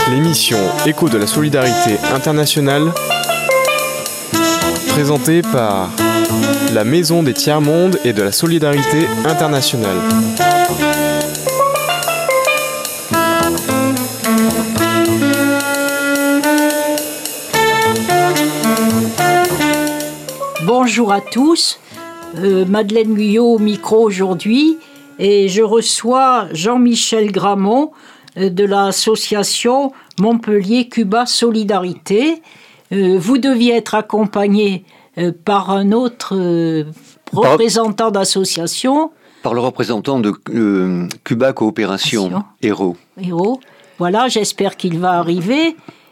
L'émission Écho de la solidarité internationale, présentée par la Maison des Tiers-Mondes et de la solidarité internationale. Bonjour à tous, Madeleine Guyot au micro aujourd'hui et je reçois Jean-Michel Gramont de l'association Montpellier-Cuba Solidarité. Vous deviez être accompagné par un autre représentant d'association. Par le représentant de Cuba Coopération, Héros. Voilà, j'espère qu'il va arriver.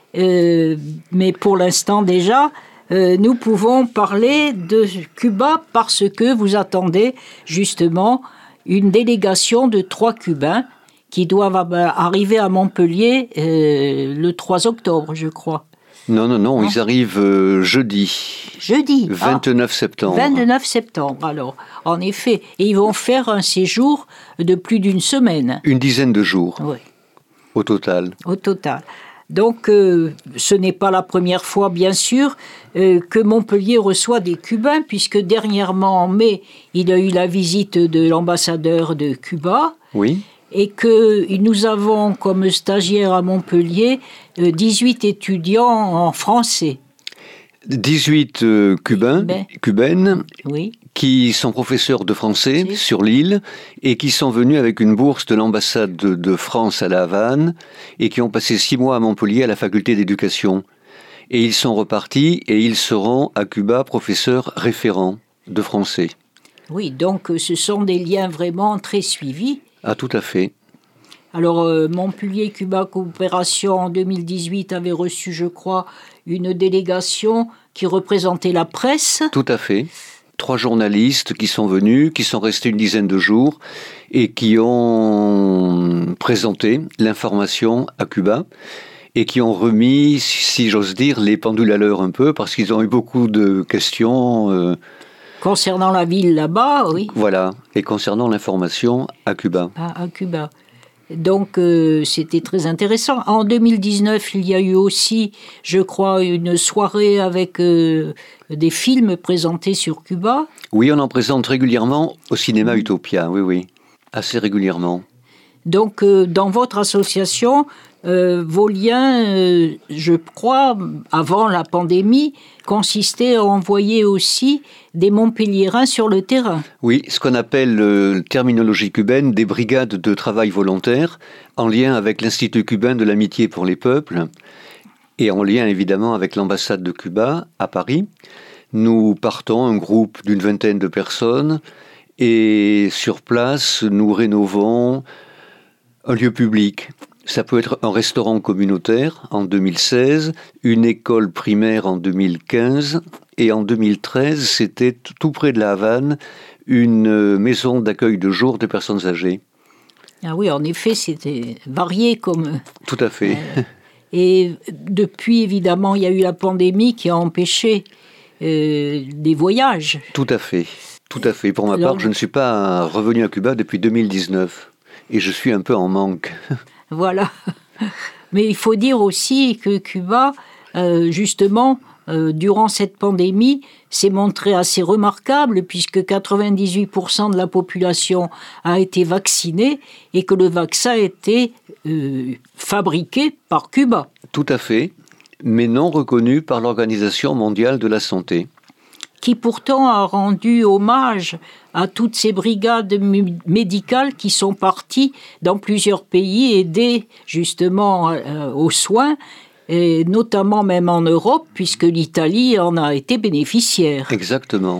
Mais pour l'instant déjà, nous pouvons parler de Cuba parce que vous attendez justement une délégation de 3 Cubains qui doivent arriver à Montpellier le 3 octobre, je crois. Non, ils arrivent jeudi. Jeudi 29 septembre. 29 septembre, alors, en effet. Et ils vont faire un séjour de plus d'une semaine. Une dizaine de jours, Oui, au total. au total. Donc, ce n'est pas la première fois, bien sûr, que Montpellier reçoit des Cubains, puisque dernièrement, en mai, il a eu la visite de l'ambassadeur de Cuba. Oui. Et que nous avons comme stagiaires à Montpellier 18 étudiants en français. 18 cubaines, Oui. qui sont professeurs de français Si. sur l'île et qui sont venus avec une bourse de l'ambassade de France à La Havane et qui ont passé 6 mois à Montpellier à la faculté d'éducation. Et ils sont repartis et ils seront à Cuba professeurs référents de français. Oui, donc ce sont des liens vraiment très suivis. Ah, tout à fait. Alors, Montpellier-Cuba Coopération en 2018 avait reçu, je crois, une délégation qui représentait la presse. Tout à fait. 3 journalistes qui sont venus, qui sont restés une dizaine de jours et qui ont présenté l'information à Cuba et qui ont remis, si j'ose dire, les pendules à l'heure un peu parce qu'ils ont eu beaucoup de questions. Concernant la ville là-bas, oui. Voilà, et concernant l'information à Cuba. À Cuba. Donc, c'était très intéressant. En 2019, il y a eu aussi, je crois, une soirée avec des films présentés sur Cuba. Oui, on en présente régulièrement au cinéma Utopia, oui, assez régulièrement. Donc, dans votre association, vos liens, je crois, avant la pandémie, consistaient à envoyer aussi des Montpelliérains sur le terrain. Oui, ce qu'on appelle, terminologie cubaine, des brigades de travail volontaire, en lien avec l'Institut cubain de l'amitié pour les peuples, et en lien évidemment avec l'ambassade de Cuba à Paris. Nous partons, un groupe d'une 20aine de personnes, et sur place, nous rénovons un lieu public. Ça peut être un restaurant communautaire en 2016, une école primaire en 2015, et en 2013, c'était tout près de La Havane, une maison d'accueil de jour des personnes âgées. Ah oui, en effet, c'était varié comme... Tout à fait. Et depuis, évidemment, il y a eu la pandémie qui a empêché des voyages. Tout à fait. Pour ma part, je ne suis pas revenu à Cuba depuis 2019, et je suis un peu en manque. Voilà. Mais il faut dire aussi que Cuba, justement, durant cette pandémie, s'est montré assez remarquable puisque 98% de la population a été vaccinée et que le vaccin a été fabriqué par Cuba. Tout à fait, mais non reconnu par l'Organisation mondiale de la santé. Qui pourtant a rendu hommage à toutes ces brigades médicales qui sont parties dans plusieurs pays aider justement aux soins, et notamment même en Europe, puisque l'Italie en a été bénéficiaire. Exactement.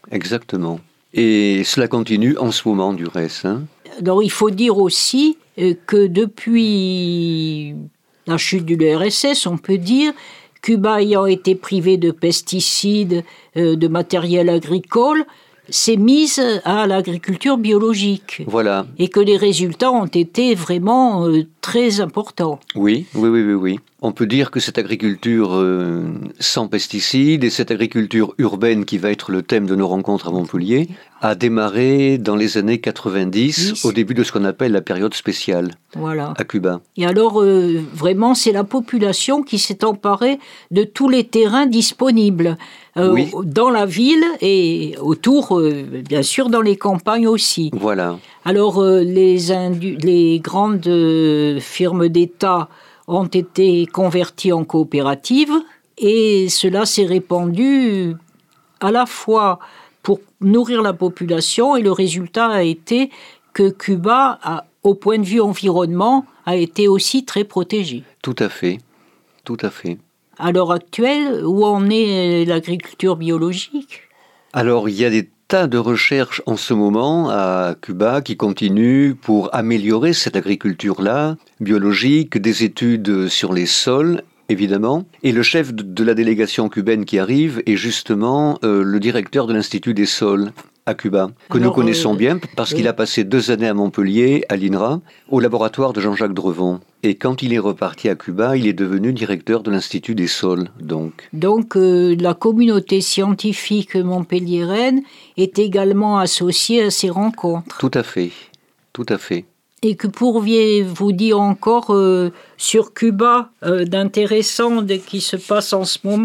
Et cela continue en ce moment du reste. Alors il faut dire aussi que depuis la chute de l'URSS, on peut dire, Cuba ayant été privé de pesticides, de matériel agricole, s'est mise à l'agriculture biologique. Voilà. Et que les résultats ont été vraiment très importants. Oui. On peut dire que cette agriculture sans pesticides et cette agriculture urbaine qui va être le thème de nos rencontres à Montpellier a démarré dans les années 90, au début de ce qu'on appelle la période spéciale à Cuba. Et alors, vraiment, c'est la population qui s'est emparée de tous les terrains disponibles dans la ville et autour, bien sûr, dans les campagnes aussi. Voilà. Alors, les grandes firmes d'État ont été convertis en coopératives et cela s'est répandu à la fois pour nourrir la population et le résultat a été que Cuba, au point de vue environnement, a été aussi très protégé. Tout à fait, tout à fait. À l'heure actuelle, où en est l'agriculture biologique ? Alors, il y a des tas de recherches en ce moment à Cuba qui continuent pour améliorer cette agriculture-là, biologique, des études sur les sols, évidemment. Et le chef de la délégation cubaine qui arrive est justement le directeur de l'Institut des sols à Cuba, que nous connaissons bien parce qu'il a passé 2 années à Montpellier, à l'INRA, au laboratoire de Jean-Jacques Drevon. Et quand il est reparti à Cuba, il est devenu directeur de l'Institut des sols. Donc la communauté scientifique montpelliéraine est également associée à ces rencontres. Tout à fait, tout à fait. Et que pourriez-vous dire encore sur Cuba d'intéressant qui se passe en ce moment ?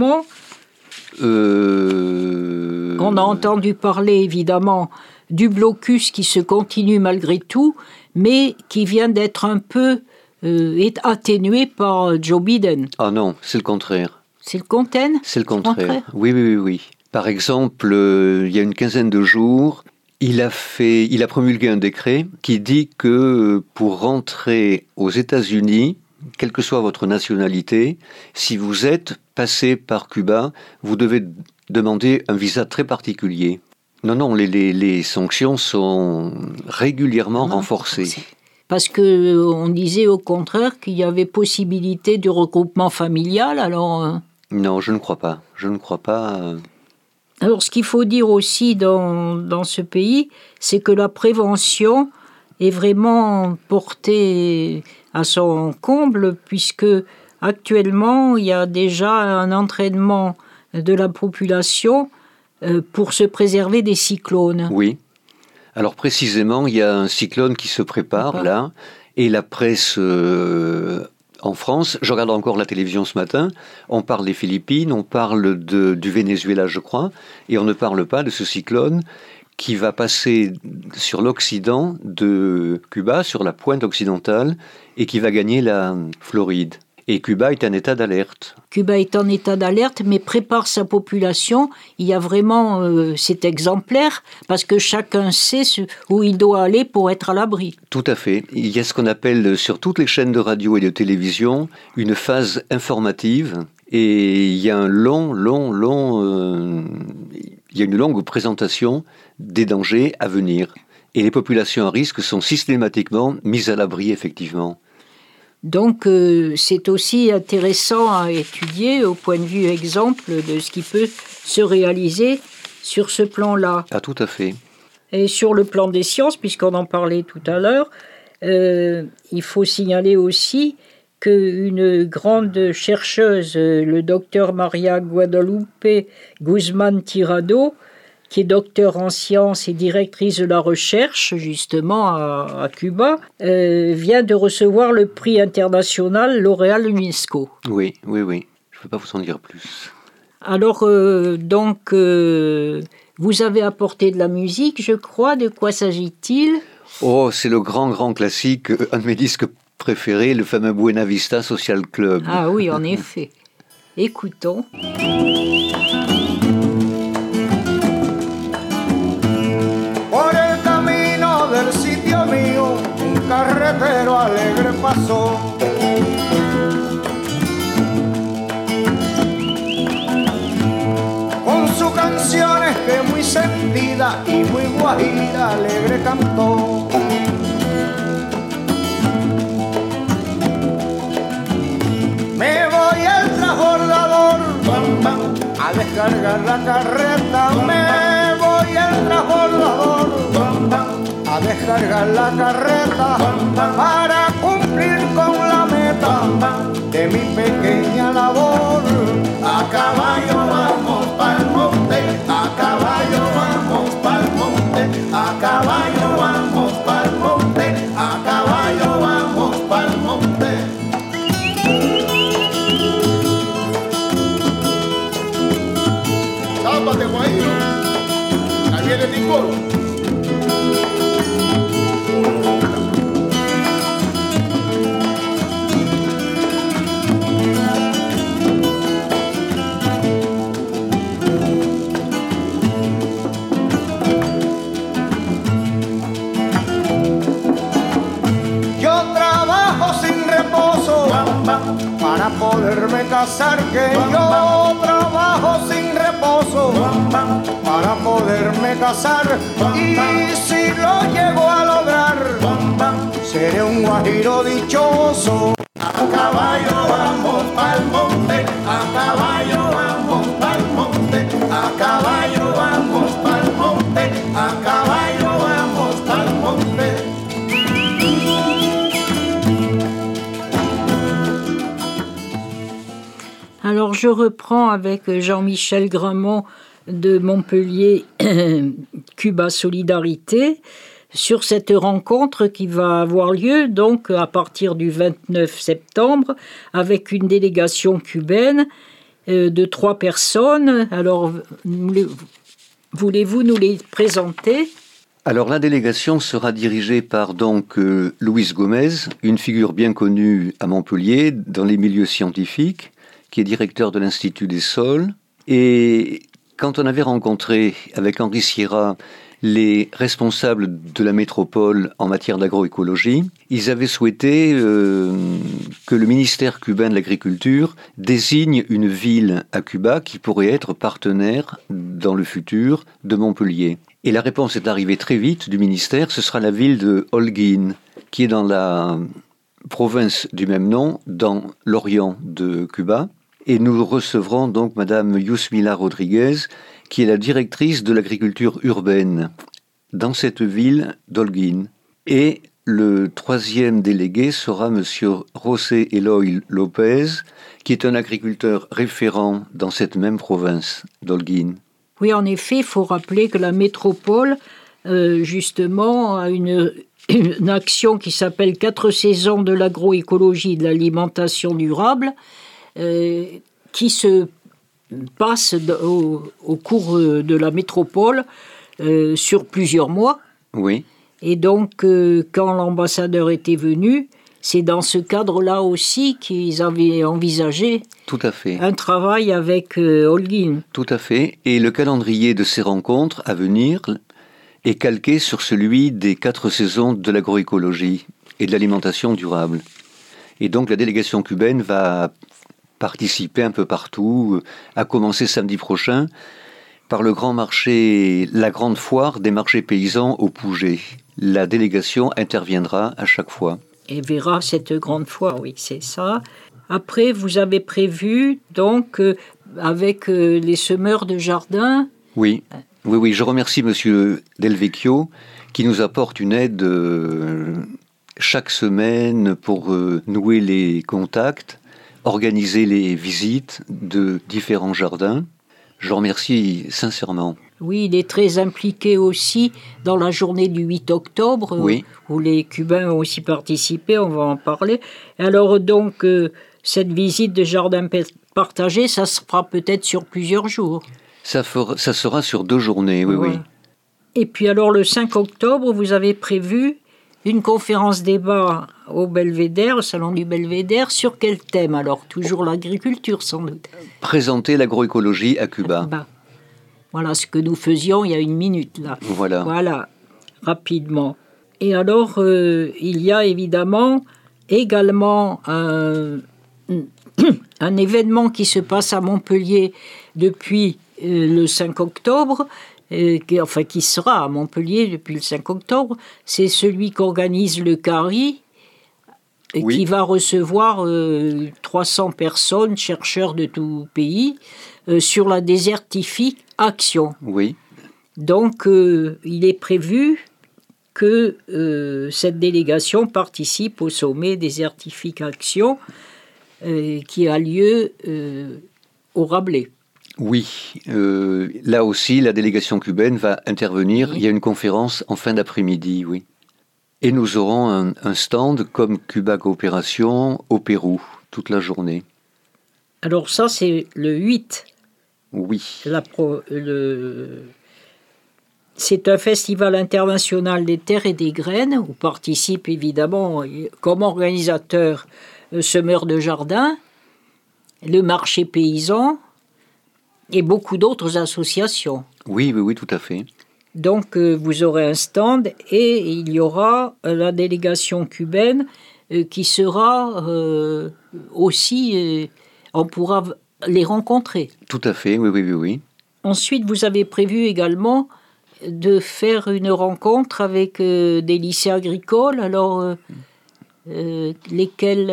On a entendu parler évidemment du blocus qui se continue malgré tout, mais qui vient d'être un peu atténué par Joe Biden. Ah non, c'est le contraire. C'est le contraire ? C'est le contraire. Oui. Par exemple, il y a une quinzaine de jours, il a promulgué un décret qui dit que pour rentrer aux États-Unis, quelle que soit votre nationalité, si vous êtes passé par Cuba, vous devez demander un visa très particulier. Non, les sanctions sont régulièrement renforcées. Parce qu'on disait au contraire qu'il y avait possibilité du regroupement familial, alors... Non, je ne crois pas. Alors, ce qu'il faut dire aussi dans ce pays, c'est que la prévention est vraiment portée à son comble, puisque actuellement, il y a déjà un entraînement de la population pour se préserver des cyclones. Oui. Alors précisément, il y a un cyclone qui se prépare là, et la presse en France, je regarde encore la télévision ce matin, on parle des Philippines, on parle du Venezuela, je crois, et on ne parle pas de ce cyclone qui va passer sur l'occident de Cuba, sur la pointe occidentale, et qui va gagner la Floride. Et Cuba est en état d'alerte. Cuba est en état d'alerte, mais prépare sa population. Il y a vraiment cet exemplaire, parce que chacun sait où il doit aller pour être à l'abri. Tout à fait. Il y a ce qu'on appelle sur toutes les chaînes de radio et de télévision une phase informative. Et il y a une longue présentation des dangers à venir. Et les populations à risque sont systématiquement mises à l'abri, effectivement. Donc, c'est aussi intéressant à étudier au point de vue exemple de ce qui peut se réaliser sur ce plan-là. Ah, tout à fait. Et sur le plan des sciences, puisqu'on en parlait tout à l'heure, il faut signaler aussi qu'une grande chercheuse, le docteur Maria Guadalupe Guzmán Tirado, qui est docteur en sciences et directrice de la recherche, justement, à Cuba, vient de recevoir le prix international lauréat de l'UNESCO. Oui. Je ne peux pas vous en dire plus. Alors, vous avez apporté de la musique, je crois. De quoi s'agit-il ? Oh, c'est le grand classique, un de mes disques préférés, le fameux Buena Vista Social Club. Ah oui, en effet. Écoutons. Del sitio mío, un carretero alegre pasó. Con sus canciones que muy sentida y muy guajira alegre cantó. Me voy al transbordador a descargar la carreta. Me voy al transbordador a descargar la carreta para cumplir con la meta de mi pequeña labor. A caballo vamos pa'l monte, a caballo vamos pa'l monte, a caballo vamos pa'l monte, a caballo vamos pa'l monte. Tápate, guajiro, ahí viene Nicole. Para poderme casar, que yo trabajo sin reposo para poderme casar, y si lo llego a lograr seré un guajiro dichoso. A caballo vamos pa'l monte, a caballo vamos pa'l monte, a caballo vamos pa'l monte, a caballo vamos pa'l monte. Alors je reprends avec Jean-Michel Gramont de Montpellier, Cuba Solidarité, sur cette rencontre qui va avoir lieu donc à partir du 29 septembre avec une délégation cubaine de 3 personnes. Alors voulez-vous nous les présenter ? Alors la délégation sera dirigée par donc Luis Gomez, une figure bien connue à Montpellier dans les milieux scientifiques, qui est directeur de l'Institut des sols. Et quand on avait rencontré avec Henri Sierra les responsables de la métropole en matière d'agroécologie, ils avaient souhaité que le ministère cubain de l'Agriculture désigne une ville à Cuba qui pourrait être partenaire dans le futur de Montpellier. Et la réponse est arrivée très vite du ministère, ce sera la ville de Holguín, qui est dans la province du même nom, dans l'Orient de Cuba. Et nous recevrons donc Madame Yusmila Rodriguez, qui est la directrice de l'agriculture urbaine dans cette ville d'Holguín. Et le 3e délégué sera Monsieur José Eloy López, qui est un agriculteur référent dans cette même province d'Holguín. Oui, en effet, il faut rappeler que la métropole, justement, a une action qui s'appelle 4 saisons de l'agroécologie et de l'alimentation durable, qui se passe au cours de la métropole sur plusieurs mois. Oui. Et donc, quand l'ambassadeur était venu, c'est dans ce cadre-là aussi qu'ils avaient envisagé Tout à fait. un travail avec Holguín. Tout à fait. Et le calendrier de ces rencontres à venir est calqué sur celui des 4 saisons de l'agroécologie et de l'alimentation durable. Et donc la délégation cubaine va participer un peu partout, à commencer samedi prochain, par le grand marché, la grande foire des marchés paysans au Pouget. La délégation interviendra à chaque fois. Et verra cette grande foire, oui, c'est ça. Après, vous avez prévu, donc, avec les semeurs de jardin... Oui, je remercie Monsieur Delvecchio, qui nous apporte une aide chaque semaine pour nouer les contacts, organiser les visites de différents jardins. Je remercie sincèrement. Oui, il est très impliqué aussi dans la journée du 8 octobre, oui. Où les Cubains ont aussi participé, on va en parler. Alors donc, cette visite de jardin partagé, ça se fera peut-être sur plusieurs jours. Ça sera sur 2 journées, oui. Et puis alors, le 5 octobre, vous avez prévu une conférence-débat au Belvédère, au Salon du Belvédère, sur quel thème alors ? Toujours l'agriculture, sans doute. Présenter l'agroécologie à Cuba. Voilà ce que nous faisions il y a 1 minute, là. Voilà, rapidement. Et alors, il y a évidemment également un événement qui se passe à Montpellier depuis le 5 octobre, qui sera à Montpellier depuis le 5 octobre, c'est celui qu'organise le CARI, qui va recevoir 300 personnes, chercheurs de tout pays, sur la désertification. Oui. Donc, il est prévu que cette délégation participe au sommet désertification qui a lieu au Rabelais. Oui, là aussi, la délégation cubaine va intervenir. Il y a une conférence en fin d'après-midi, oui. Et nous aurons un stand comme Cuba Coopération au Pérou, toute la journée. Alors ça, c'est le 8. Oui. C'est un festival international des terres et des graines, où participent évidemment, comme organisateur, Semeurs de Jardin, le marché paysan et beaucoup d'autres associations. Oui, tout à fait. Donc vous aurez un stand et il y aura la délégation cubaine qui sera aussi... on pourra les rencontrer. Tout à fait, oui. Ensuite, vous avez prévu également de faire une rencontre avec des lycées agricoles. Alors, lesquels ?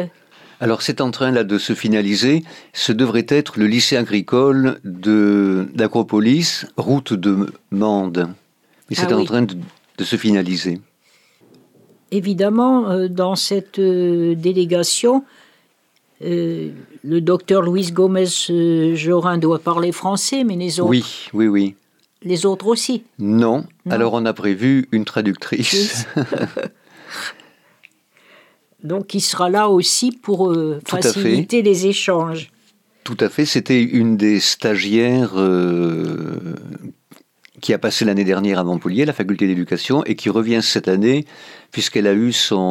Alors, c'est en train là de se finaliser. Ce devrait être le lycée agricole d'Acropolis, route de Mende. Mais c'est en train de se finaliser. Évidemment, dans cette délégation, le docteur Luis Gomez-Jorin doit parler français, mais les autres... Oui. Les autres aussi ? Non. Alors on a prévu une traductrice. Donc il sera là aussi pour faciliter les échanges. Tout à fait. C'était une des stagiaires qui a passé l'année dernière à Montpellier, à la faculté d'éducation, et qui revient cette année, puisqu'elle a eu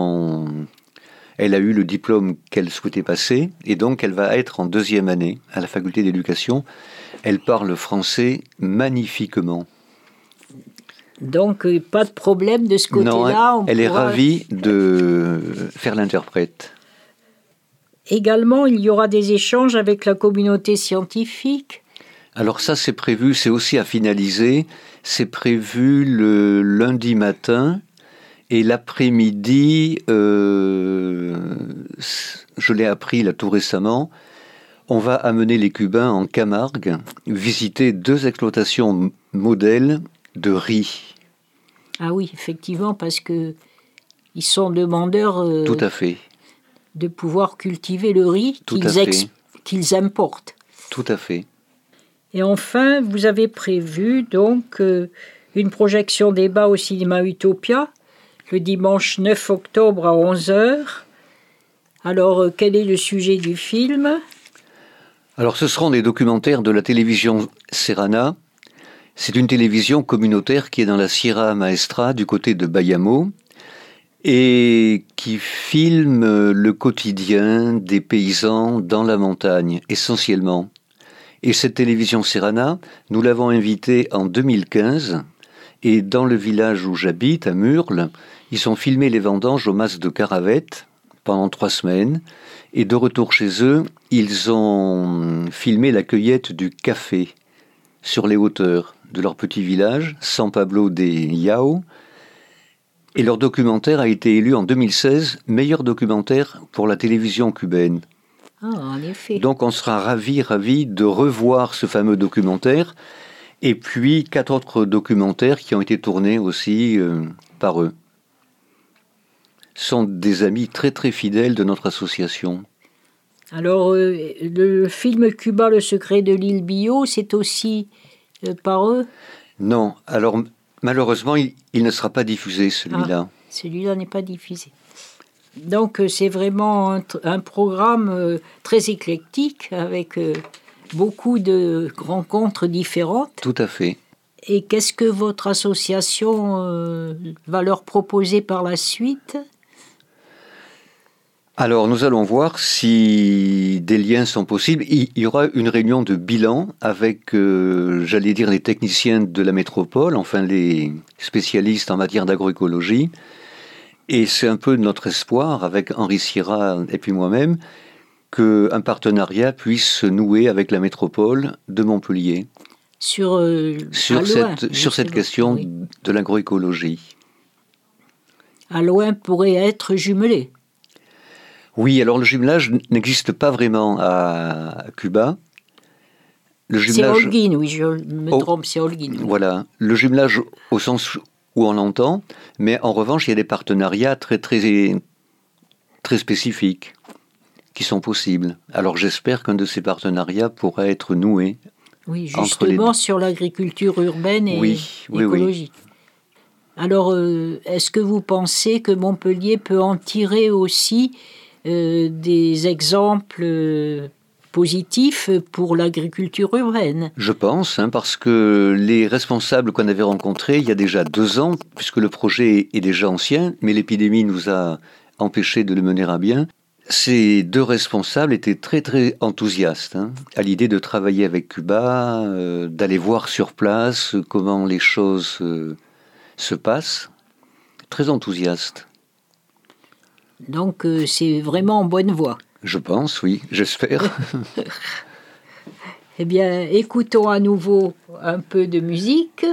le diplôme qu'elle souhaitait passer, et donc elle va être en 2e année à la faculté d'éducation. Elle parle français magnifiquement. Donc, pas de problème de ce côté-là. Non, elle est ravie de faire l'interprète. Également, il y aura des échanges avec la communauté scientifique. Alors ça, c'est prévu, c'est aussi à finaliser. C'est prévu le lundi matin. Et l'après-midi, je l'ai appris là tout récemment, on va amener les Cubains en Camargue visiter 2 exploitations modèles de riz. Ah oui, effectivement, parce que ils sont demandeurs tout à fait. De pouvoir cultiver le riz qu'ils importent. Tout à fait. Et enfin, vous avez prévu donc une projection débat au cinéma Utopia le dimanche 9 octobre à 11h. Alors, quel est le sujet du film ? Alors, ce seront des documentaires de la télévision Serrana. C'est une télévision communautaire qui est dans la Sierra Maestra, du côté de Bayamo, et qui filme le quotidien des paysans dans la montagne, essentiellement. Et cette télévision Serrana, nous l'avons invitée en 2015, et dans le village où j'habite, à Murles, ils ont filmé les vendanges au mas de Caravette pendant 3 semaines, et de retour chez eux, ils ont filmé la cueillette du café sur les hauteurs de leur petit village, San Pablo de Yao. Et leur documentaire a été élu en 2016 meilleur documentaire pour la télévision cubaine. Ah, en effet. Donc on sera ravis de revoir ce fameux documentaire. Et puis 4 autres documentaires qui ont été tournés aussi par eux. Ce sont des amis très très fidèles de notre association. Alors, le film Cuba, le secret de l'île Bio, c'est aussi par eux ? Non, alors malheureusement, il ne sera pas diffusé, celui-là. Ah, celui-là n'est pas diffusé. Donc, c'est vraiment un programme très éclectique, avec beaucoup de rencontres différentes. Tout à fait. Et qu'est-ce que votre association va leur proposer par la suite ? Alors, nous allons voir si des liens sont possibles. Il y aura une réunion de bilan avec, j'allais dire, les techniciens de la métropole, enfin les spécialistes en matière d'agroécologie. Et c'est un peu notre espoir, avec Henri Sierra et puis moi-même, qu'un partenariat puisse se nouer avec la métropole de Montpellier. Sur cette question de l'agroécologie. Alouin pourrait être jumelé. Oui, alors le jumelage n'existe pas vraiment à Cuba. C'est Holguín, oui, je me trompe, c'est Holguín. Oui. Voilà, le jumelage au sens où on l'entend, mais en revanche, il y a des partenariats très, très, très spécifiques qui sont possibles. Alors j'espère qu'un de ces partenariats pourra être noué. Oui, justement sur l'agriculture urbaine et écologique. Oui. Alors, est-ce que vous pensez que Montpellier peut en tirer aussi des exemples positifs pour l'agriculture urbaine? Je pense, parce que les responsables qu'on avait rencontrés il y a déjà 2 ans, puisque le projet est déjà ancien, mais l'épidémie nous a empêchés de le mener à bien, ces 2 responsables étaient très très enthousiastes à l'idée de travailler avec Cuba, d'aller voir sur place comment les choses se passent. Très enthousiastes. Donc c'est vraiment en bonne voie. Je pense, oui, j'espère. Eh bien, écoutons à nouveau un peu de musique.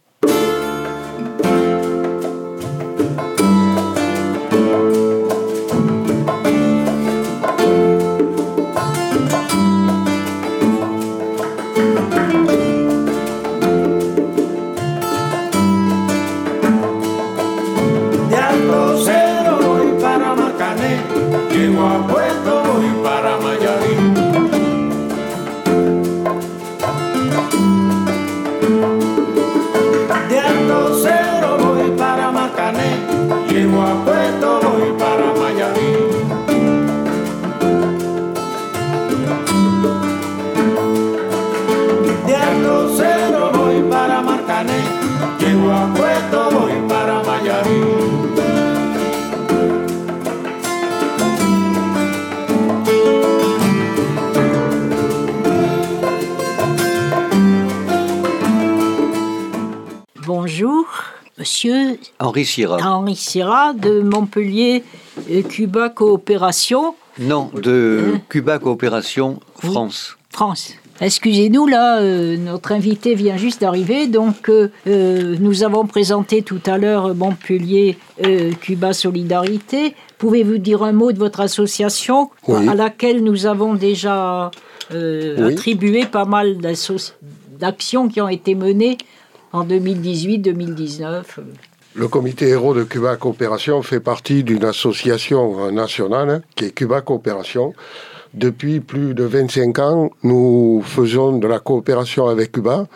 Bonjour, monsieur Henri Syrah. Henri Syrah de Montpellier Cuba Coopération. Non, de Cuba Coopération France. France. Excusez-nous, là, notre invité vient juste d'arriver, donc nous avons présenté tout à l'heure Montpellier Cuba Solidarité. Pouvez-vous dire un mot de votre association à laquelle nous avons déjà attribué pas mal d'actions qui ont été menées en 2018-2019. Le comité héros de Cuba Coopération fait partie d'une association nationale qui est Cuba Coopération. Depuis plus de 25 ans, nous faisons de la coopération avec Cuba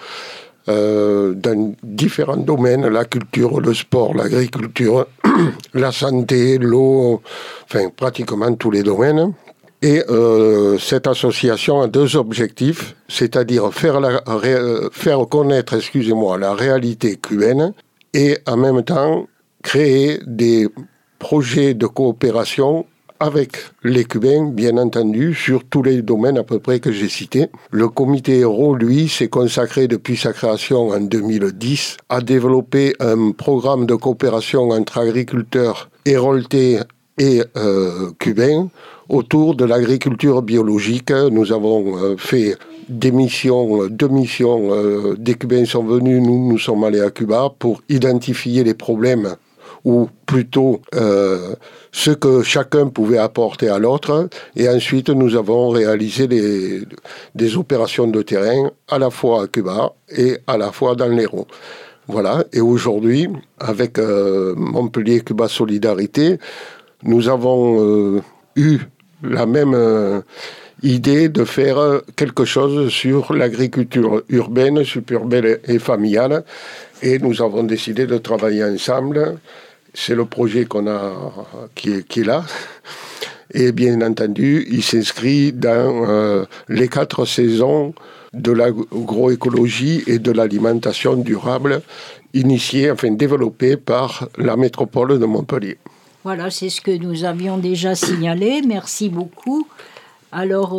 dans différents domaines, la culture, le sport, l'agriculture, la santé, l'eau, enfin pratiquement tous les domaines. Et cette association a 2 objectifs, c'est-à-dire faire connaître, la réalité cubaine et en même temps créer des projets de coopération avec les Cubains, bien entendu, sur tous les domaines à peu près que j'ai cités. Le comité héros, lui, s'est consacré depuis sa création en 2010 à développer un programme de coopération entre agriculteurs héroltais et cubains autour de l'agriculture biologique. Nous avons fait 2 missions. Des Cubains sont venus, nous sommes allés à Cuba pour identifier les problèmes ou plutôt ce que chacun pouvait apporter à l'autre. Et ensuite, nous avons réalisé des opérations de terrain à la fois à Cuba et à la fois dans l'Hérault. Voilà. Et aujourd'hui, avec Montpellier Cuba Solidarité, nous avons eu la même idée de faire quelque chose sur l'agriculture urbaine, suburbaine et familiale. Et nous avons décidé de travailler ensemble. C'est le projet qui est là. Et bien entendu, il s'inscrit dans les 4 saisons de l'agroécologie et de l'alimentation durable développée par la métropole de Montpellier. Voilà, c'est ce que nous avions déjà signalé. Merci beaucoup. Alors,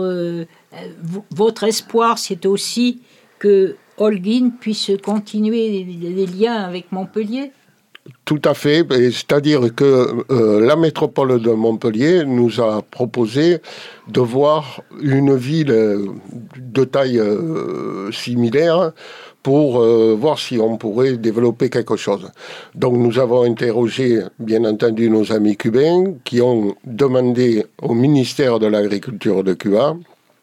votre espoir, c'est aussi que Holguín puisse continuer les liens avec Montpellier ? Tout à fait. C'est-à-dire que la métropole de Montpellier nous a proposé de voir une ville de taille similaire pour voir si on pourrait développer quelque chose. Donc nous avons interrogé, bien entendu, nos amis cubains qui ont demandé au ministère de l'Agriculture de Cuba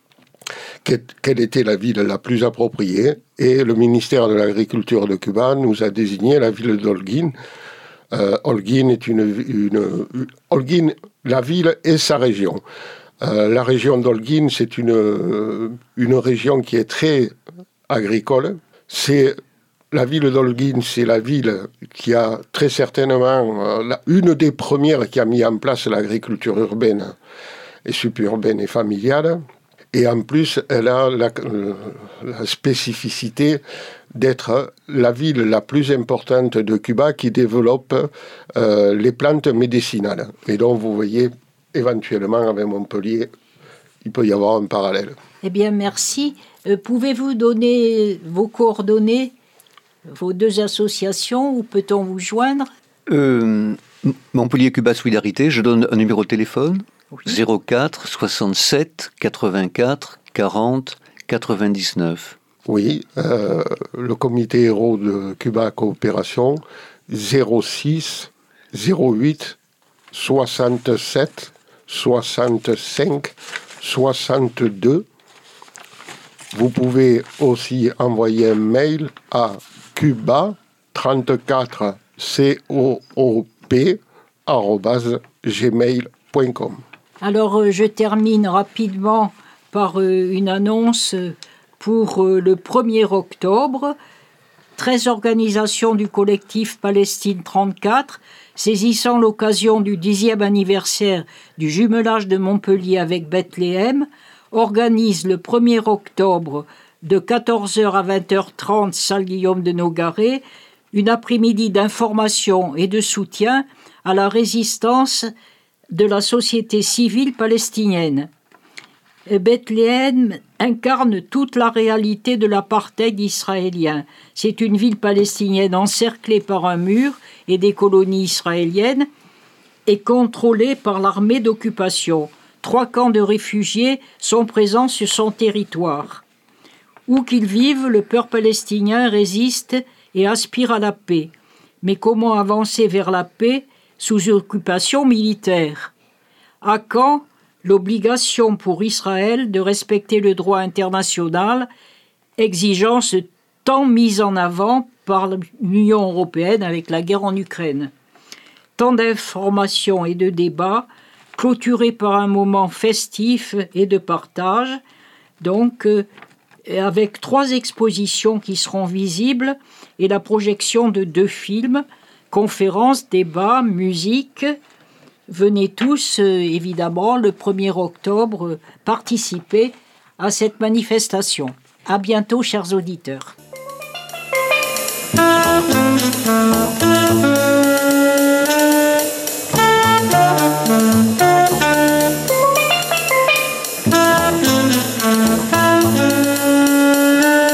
quelle était la ville la plus appropriée. Et le ministère de l'Agriculture de Cuba nous a désigné la ville d'Holguín. Holguín est Holguín, la ville et sa région. La région d'Holguín, c'est une région qui est très agricole. La ville d'Holguín, c'est la ville qui a très certainement une des premières qui a mis en place l'agriculture urbaine et suburbaine et familiale. Et en plus, elle a la spécificité d'être la ville la plus importante de Cuba qui développe les plantes médicinales. Et donc, vous voyez, éventuellement, avec Montpellier, il peut y avoir un parallèle. Eh bien, merci. Pouvez-vous donner vos coordonnées, vos deux associations, où peut-on vous joindre? Montpellier Cuba Solidarité, je donne un numéro de téléphone, Oui. 04 67 84 40 99. Oui, le comité héros de Cuba Coopération, 06 08 67 65 62. Vous pouvez aussi envoyer un mail à cuba34coop@gmail.com. Alors, je termine rapidement par une annonce pour le 1er octobre. 13 organisations du collectif Palestine 34, saisissant l'occasion du 10e anniversaire du jumelage de Montpellier avec Bethléem, organisent le 1er octobre de 14h à 20h30, salle Guillaume de Nogaret, une après-midi d'information et de soutien à la résistance de la société civile palestinienne. Bethléem incarne toute la réalité de l'apartheid israélien. C'est une ville palestinienne encerclée par un mur et des colonies israéliennes et contrôlée par l'armée d'occupation. 3 camps de réfugiés sont présents sur son territoire. Où qu'ils vivent, le peuple palestinien résiste et aspire à la paix. Mais comment avancer vers la paix sous occupation militaire? À quand l'obligation pour Israël de respecter le droit international, exigence tant mise en avant par l'Union européenne avec la guerre en Ukraine? Tant d'informations et de débats, clôturés par un moment festif et de partage, donc avec 3 expositions qui seront visibles et la projection de 2 films, conférences, débats, musique. Venez tous, évidemment, le 1er octobre, participer à cette manifestation. À bientôt, chers auditeurs.